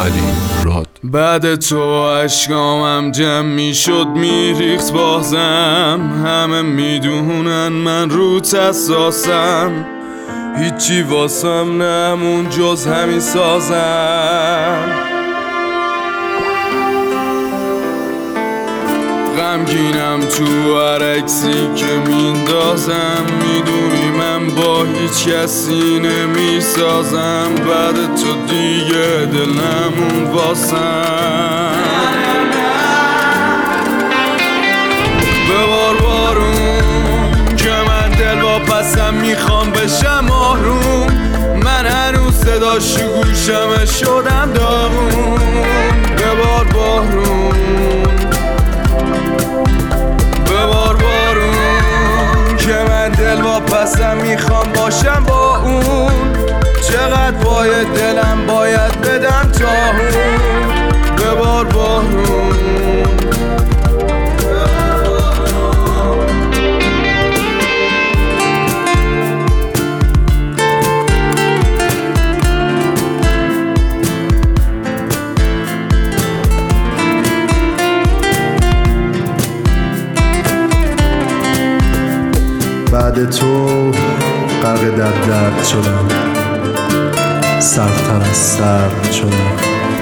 علی راد. بعد تو اشکامم جمع میشد میریخت بازم، همه میدونن من روت اساسم، هیچی واسم نمون جز همین سازم. غمگینم تو هر عکسی که میندازم، میدونی من با هیچ کسی نمیسازم، بعد تو دیگه دل نمون واسم. ببار بارون که من دل با پسم میخوام بشم آروم، من هنوز صداش گوشمه شدم داغون. ببار بارون که من دل با پسم میخوام باشم با اون، چقدر باید دلم باید بدم تا اون. ببار بارون بعد تو غرق در درد شدم، سردتر از سرد شدم،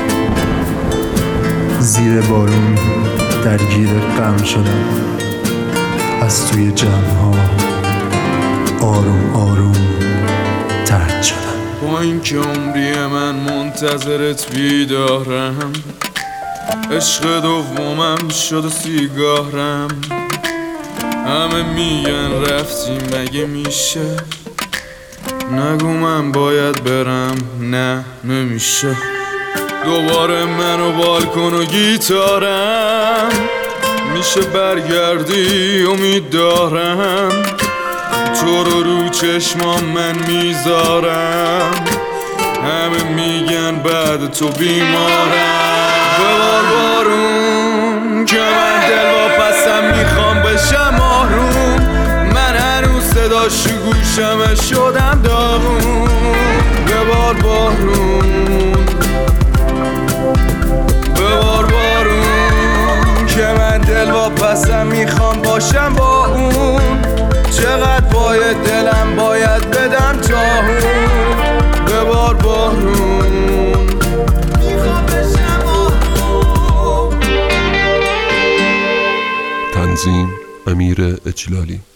زیر بارون درگیر غم شدم، از توی جمع‌ها آروم آروم طرد شدم. با این که عمری من منتظرت بیدارم، عشق دومم شد و سیگارم، همه میگن رفتی مگه میشه، نگو من باید برم، نه نمیشه. دوباره منو بالکن و گیتارم، میشه برگردی امید دارم، تو رو چشمام من میذارم، همه میگن بعد تو بیمارم. ببار بارون که من دل با پسم میخوام بشم آروم، من هنوز صداش گوشمه شدم داغون. ببار بارون که من دل با پسم میخوام باشم با اون، چقدر باید دلم باید بدم تا اون. ببار بارون میخوام بشم آروم. تنظیم امیر اجلالی.